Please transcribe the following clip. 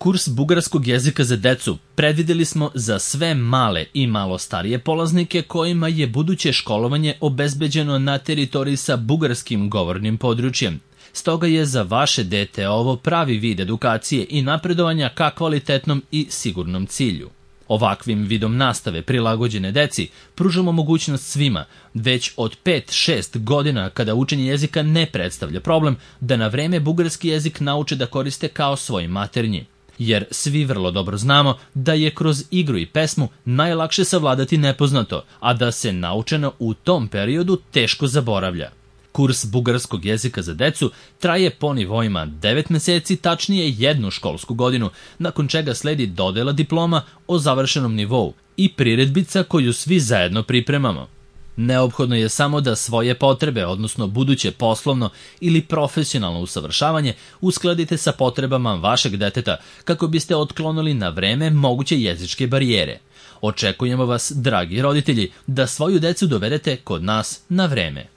Kurs bugarskog jezika za decu predvideli smo za sve male i malo starije polaznike kojima je buduće školovanje obezbeđeno na teritoriji sa bugarskim govornim područjem. Stoga je za vaše dete ovo pravi vid edukacije i napredovanja ka kvalitetnom i sigurnom cilju. Ovakvim vidom nastave prilagođene deci pružamo mogućnost svima, već od 5-6 godina kada učenje jezika ne predstavlja problem, da na vreme bugarski jezik nauče da koriste kao svoj maternji. Jer svi vrlo dobro znamo da je kroz igru i pesmu najlakše savladati nepoznato, a da se naučeno u tom periodu teško zaboravlja. Kurs bugarskog jezika za decu traje po nivoima 9 meseci, tačnije 1 školsku godinu, nakon čega sledi dodela diploma o završenom nivou i priredbica koju svi zajedno pripremamo. Neophodno je samo da svoje potrebe, odnosno buduće poslovno ili profesionalno usavršavanje, uskladite sa potrebama vašeg deteta kako biste otklonili na vreme moguće jezičke barijere. Očekujemo vas, dragi roditelji, da svoju decu dovedete kod nas na vreme.